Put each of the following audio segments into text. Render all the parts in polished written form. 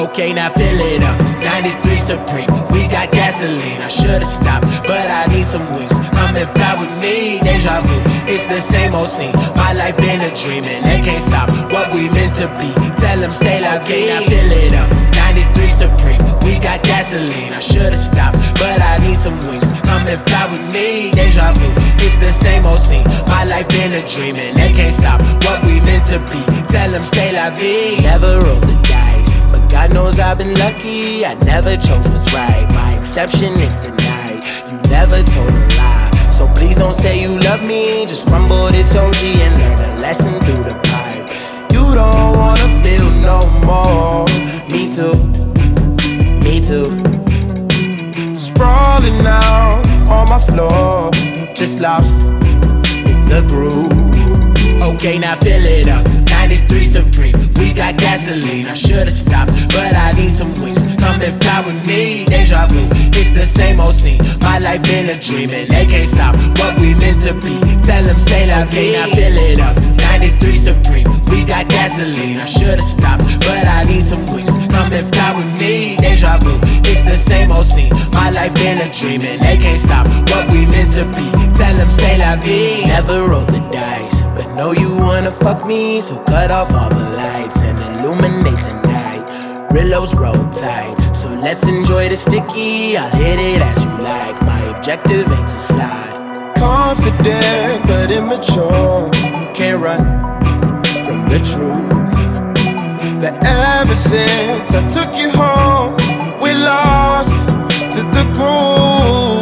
Okay, now fill it up. 93 Supreme, we got gasoline. I should've stopped, but I need some wings. Come and fly with me, deja vu. It's the same old scene. My life been a dream and they can't stop what we meant to be. Tell them say la vie. Now fill it up. 93 Supreme, we got gasoline. I should've stopped, but I need some wings. Come and fly with me, deja vu. It's the same old scene. My life been a dream and they can't stop what we meant to be. Tell them say la vie. Never roll the dice, but God knows I've been lucky. I never chose what's right. My exception is tonight. You never told a lie, so please don't say you love me. Just rumble this OG and learn a lesson through the pipe. You don't wanna feel no more. Me too, me too. Sprawling out on my floor, just lost in the groove. Okay, now fill it up. 93 Supreme, we got gasoline. I should've stopped, but I need some wings. Come and fly with me, deja vu. It's the same old scene. My life been a dream and they can't stop what we meant to be. Tell them say la vie. Now fill it up. 93 Supreme, we got gasoline. I should've stopped, but I need some wings. Come and fly with me, deja vu. It's the same old scene. My life been a dream and they can't stop what we meant to be. Tell them say la vie. Never roll the dice, but know you wanna fuck me, so cut off all the lights and illuminate the night. Rillos roll tight, so let's enjoy the sticky. I'll hit it as you like, my objective ain't to slide. Confident but immature, can't run from the truth. That ever since I took you home, we lost to the groove.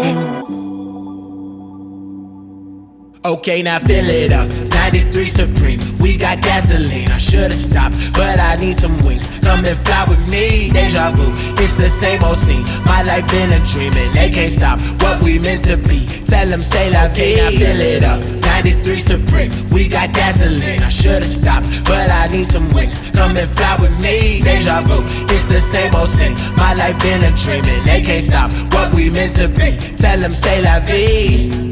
Okay, now fill it up. 93 Supreme, we got gasoline. I should've stopped, but I need some wings. Come and fly with me, deja vu. It's the same old scene. My life been a dream and they can't stop what we meant to be. Tell them say la vie. Now fill it up. 93 Supreme, we got gasoline. I should've stopped, but I need some wings. Come and fly with me, deja vu. It's the same old scene. My life been a dream and they can't stop what we meant to be. Tell them say la vie.